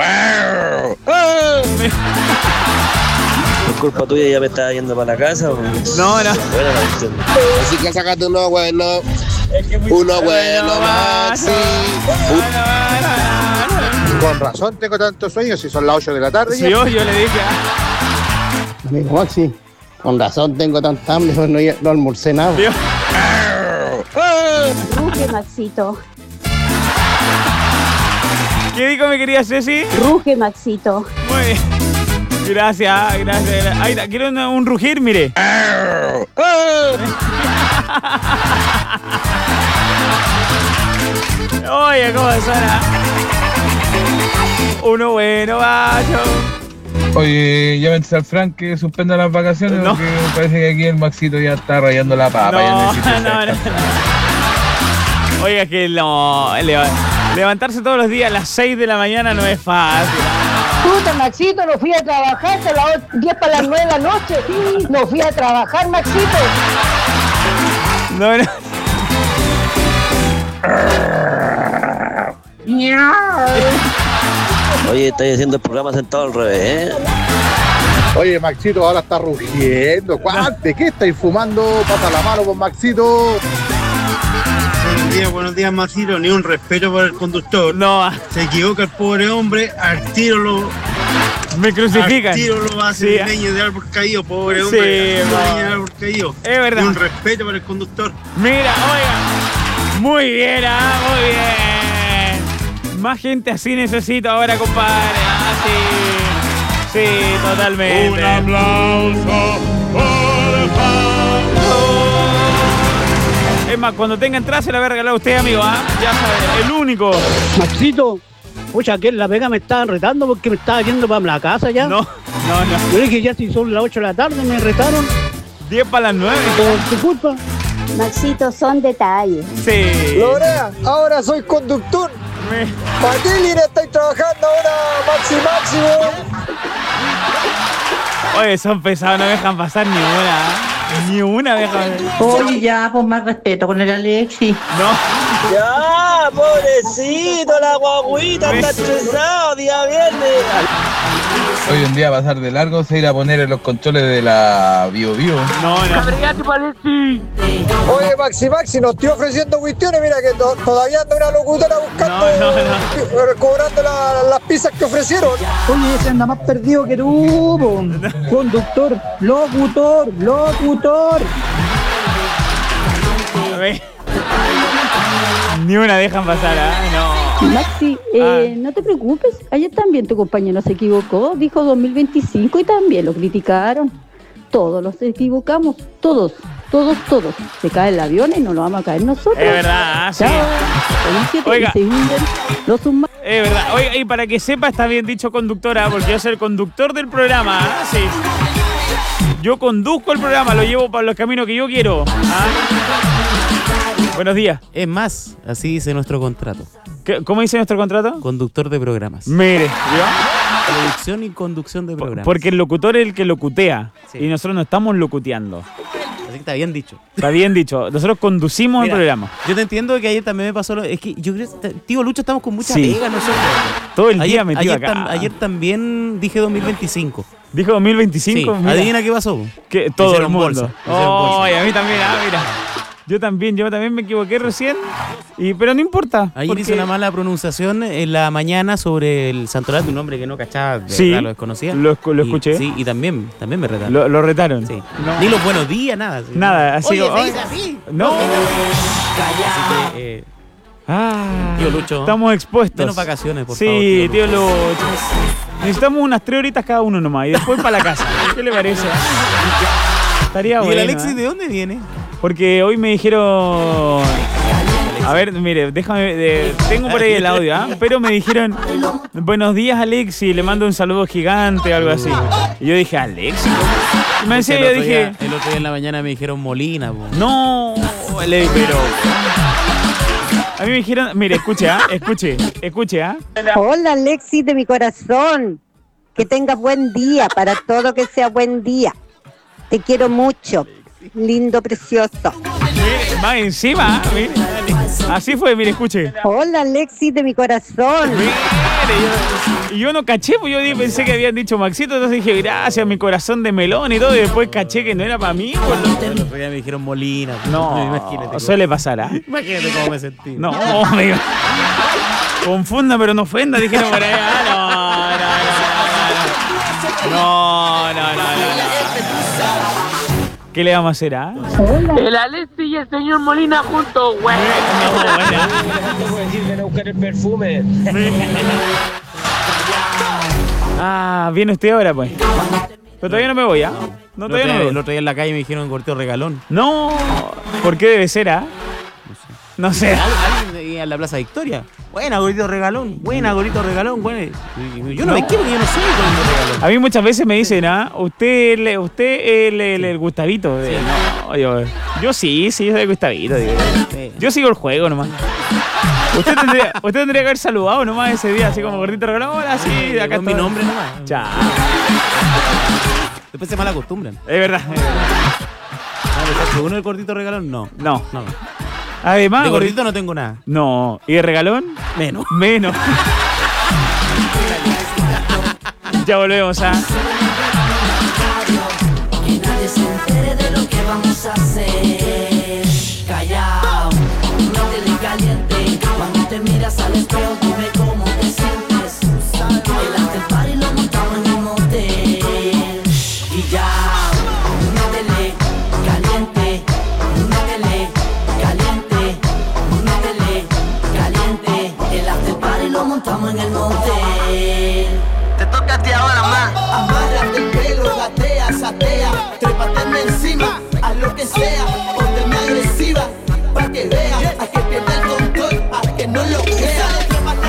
Por culpa tuya ya me estaba yendo para la casa. ¿O? No, no. Así que sácate uno bueno. Uno bueno, Maxi. Con razón tengo tantos sueños si son las ocho de la tarde. Sí, yo, yo le dije. Amigo Maxi, con razón tengo tanta hambre, no, no almorcé nada. Ruge, Maxito. ¿Qué dijo mi querida Ceci? Ruge, Maxito. Muy bien. Gracias, gracias. Ahí está. Quiero un, un rugir, mire. Oye, ¿cómo suena? Uno bueno, macho. Oye, llámense al Frank que suspenda las vacaciones No. porque parece que aquí el Maxito ya está rayando la papa. ya No, necesita no, no, descansar. no. Oiga, que no. leva- Levantarse todos los días a las seis de la mañana no es fácil. Puta, Maxito, no fui a trabajar hasta las diez para las nueve de la noche. No fui a trabajar, Maxito. No, no. Oye, estáis haciendo el programa sentado al revés, ¿eh? Oye, Maxito, ahora está rugiendo. ¿Cuál? ¿De qué estáis fumando? Pasa la mano con Maxito. Buenos días, buenos días, Maxito. Ni un respeto por el conductor. No. Se equivoca el pobre hombre, al tiro lo... Me crucifican. Al tiro lo hace Sí. leña de árbol caído, pobre Sí, hombre. haciendo no. leña de árbol caído. Es verdad. Ni un respeto por el conductor. Mira, oiga. Muy bien, ah, muy bien. Más gente así necesito ahora, compadre. Ah, sí. Sí, totalmente. Un aplauso, por favor. Es más, cuando tenga entrada se la voy a regalar a usted, amigo, ¿ah? Ya sabe, el único. Maxito, pucha, que en la pega me estaban retando porque me estaba yendo para la casa ya. No, no, no. Yo dije ya si son las ocho de la tarde me retaron. diez para las nueve. Por tu culpa. Maxito, son detalles. Sí. Lorea, ahora soy conductor. Me... ¿Para qué línea estáis trabajando ahora, Maxi Máximo? Oye, son pesados, no me dejan pasar ni una. Ni una me dejan. Oye, ya, pues más respeto con el Alexi. No. Ya, pobrecito, la guaguita está estresado, día viernes. Hoy en día pasar de largo se irá a poner en los controles de la Bio Bio. No, no. Oye, Maxi Maxi, nos estoy ofreciendo cuestiones. Mira que to todavía anda una locutora buscando, no, no, no. cobrando la, las pizzas que ofrecieron. Oye, ese anda más perdido que tú, po. Conductor, locutor, locutor. A ver. Ni una dejan pasar, ¿ah? ¿eh? No. Maxi, eh, ah. no te preocupes, ayer también tu compañero se equivocó, dijo dos mil veinticinco y también lo criticaron. Todos los equivocamos, todos, todos, todos. Se cae el avión y no lo vamos a caer nosotros. Es verdad, sí. Oiga, se hunden los es verdad, oiga, y para que sepa, está bien dicho conductora, porque yo soy el conductor del programa, ¿ah? Sí. Yo conduzco el programa, lo llevo por los caminos que yo quiero. ¿Ah? Buenos días. Es más, así dice nuestro contrato. ¿Qué, ¿Cómo dice nuestro contrato? Conductor de programas. Mire, ¿yo? Producción y conducción de programas. Porque el locutor es el que locutea. Sí. Y nosotros no estamos locuteando. Así que está bien dicho. Está bien dicho. Nosotros conducimos Mira, el programa. Yo te entiendo que ayer también me pasó lo... Es que yo creo... Tío Lucho, estamos con mucha sí. pega nosotros. Todo el ayer, día metido ayer, acá. Tam, ayer también dije dos mil veinticinco. ¿Dijo dos mil veinticinco? Sí. Adivina qué pasó. Que todo Hicieron el mundo. Bolsa. Oh, bolsa. Y a mí también, ah, mira. Yo también, yo también me equivoqué recién, y, pero no importa. Ayer porque... hice una mala pronunciación en la mañana sobre el santoral de un hombre que no cachaba, de sí, verdad, lo desconocía. Lo, lo escuché. Y, sí, y también, también me retaron. Lo, lo retaron. Sí. No. Ni los buenos días, nada. Sí. Nada, así. Oye, oh, ¿se dice así? No. Así que, eh, ah, tío Lucho. Estamos expuestos. Denos vacaciones, por sí, favor. Sí, tío Lucho. Necesitamos unas tres horitas cada uno nomás y después para la casa. ¿Qué le parece? Estaría bueno. ¿Y el Alexis de dónde viene? Porque hoy me dijeron... A ver, mire, déjame... De... Tengo por ahí el audio, ¿ah? ¿eh? Pero me dijeron... Buenos días, Alexis. Le mando un saludo gigante o algo así. Y yo dije, ¿Alexis? Y me decía, yo dije... Día, el otro día en la mañana me dijeron Molina. Po. No, le, pero... A mí me dijeron... Mire, escuche, ¿ah? ¿eh? Escuche, escuche, ¿ah? ¿eh? Hola, Alexis de mi corazón. Que tengas buen día. Para todo que sea buen día. Te quiero mucho. Lindo, precioso. Mire, más encima, mire. Así fue, mire, escuche. Hola, Alexis de mi corazón. Mire, yo, y yo no caché, pues yo pensé que habían dicho Maxito, entonces dije, gracias, mi corazón de melón y todo, y después caché que no era para mí. Pues, el otro día me dijeron Molina. Pues, no, imagínate. Suele pasar, ¿ah? ¿eh? Imagínate cómo me sentí. No, amigo. Confunda, pero no ofenda, dijeron por ahí. Ah, no, no, no, no, no, no, no, no. ¿Qué le vamos a hacer, ah? ¿eh? El Alexis y el señor Molina juntos, güey. No, bueno. No puedo decir, ven a buscar el perfume. Ah, viene usted ahora, pues. Pero todavía no me voy, ¿ah? ¿eh? No, todavía no me voy. El otro día en la calle me dijeron corteo regalón. No, ¿por qué debe ser, ah? No sé. Alguien en la Plaza Victoria. Buena, gorrito regalón. Buena, gorrito regalón. Buena. Yo no, no me quiero, yo no soy gorrito regalón. A mí muchas veces me dicen, ah, usted, usted es el, el, el Gustavito. Sí. No, yo, yo sí, sí, yo soy el Gustavito. Digo. Sí. Yo sigo el juego nomás. Usted tendría, usted tendría que haber saludado nomás ese día, así como gordito regalón. Ahora sí, de acá con mi nombre nomás. Chao. Después se malacostumbran. Es verdad. Es verdad. ¿Uno el gordito regalón? No. No. No. Además, de gordito no tengo nada. No. ¿Y de regalón? Menos. Menos. Ya volvemos a... Que nadie se entere de lo que vamos a hacer. Callao, métele caliente. Cuando te miras al espejo, dime cómo te sientes. El after party lo montamos en un motel. Y ya, métele caliente. Métele caliente. Métele caliente. El after party lo montamos en el motel. Te toca a ti ahora más. Amárrate el pelo, gatea, satea. Trépateme encima, haz lo que sea. Pónteme agresiva, pa' que vea. A que pierda el control, a que no lo crea.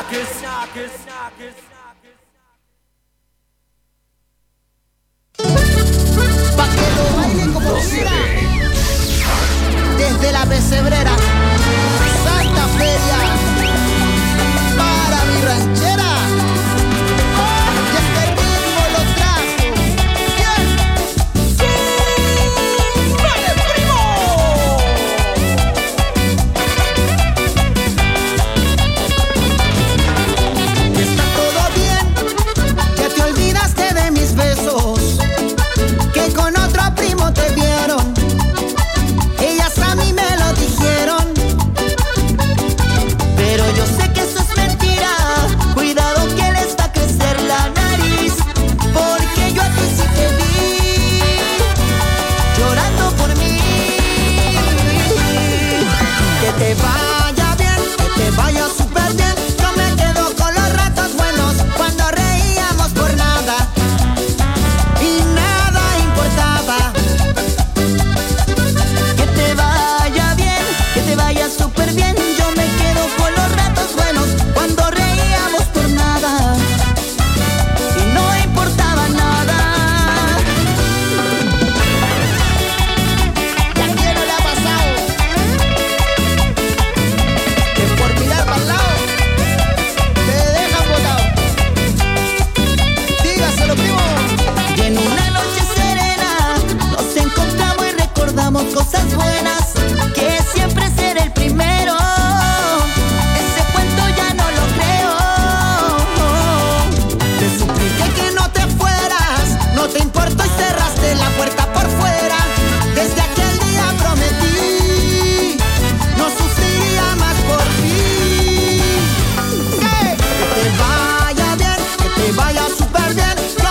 Pa' que lo baile como quiera. Desde la pesebrera